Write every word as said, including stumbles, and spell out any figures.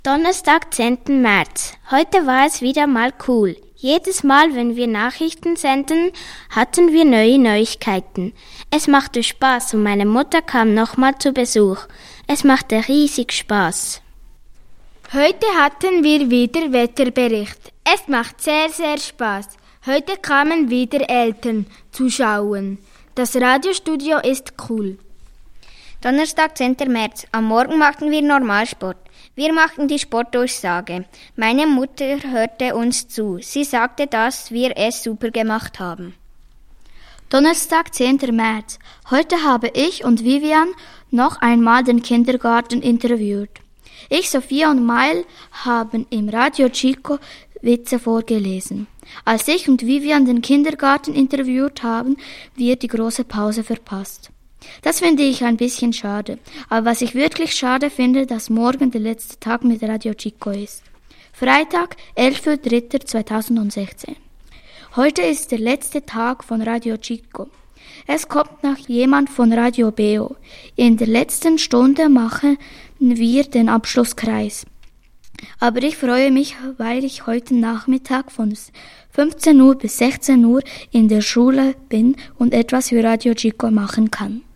Donnerstag, zehnten März. Heute war es wieder mal cool. Jedes Mal, wenn wir Nachrichten senden, hatten wir neue Neuigkeiten. Es machte Spaß und meine Mutter kam nochmal zu Besuch. Es machte riesig Spaß. Heute hatten wir wieder Wetterbericht. Es macht sehr, sehr Spaß. Heute kamen wieder Eltern zuschauen. Das Radiostudio ist cool. Donnerstag, zehnten März. Am Morgen machten wir Normalsport. Wir machten die Sportdurchsage. Meine Mutter hörte uns zu. Sie sagte, dass wir es super gemacht haben. Donnerstag, zehnten März. Heute habe ich und Vivian noch einmal den Kindergarten interviewt. Ich, Sophia und Mael haben im Radio Chico Witze vorgelesen. Als ich und Vivian den Kindergarten interviewt haben, wir die große Pause verpasst. Das finde ich ein bisschen schade. Aber was ich wirklich schade finde, dass morgen der letzte Tag mit Radio Chico ist. Freitag, elfter dritter zweitausendsechzehn. Heute ist der letzte Tag von Radio Chico. Es kommt noch jemand von Radio Beo. In der letzten Stunde machen wir den Abschlusskreis. Aber ich freue mich, weil ich heute Nachmittag von fünfzehn Uhr bis sechzehn Uhr in der Schule bin und etwas für Radio Chico machen kann.